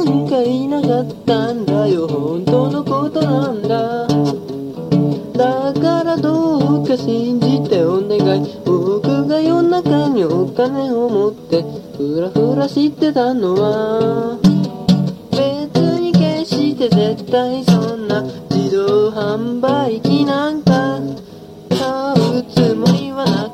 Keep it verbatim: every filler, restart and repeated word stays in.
なんかいなかったんだよ、本当のことなんだ。だからどうか信じてお願い。僕が夜中にお金を持ってふらふらしてたのは、別に決して絶対そんな自動販売機なんか買うつもりはない。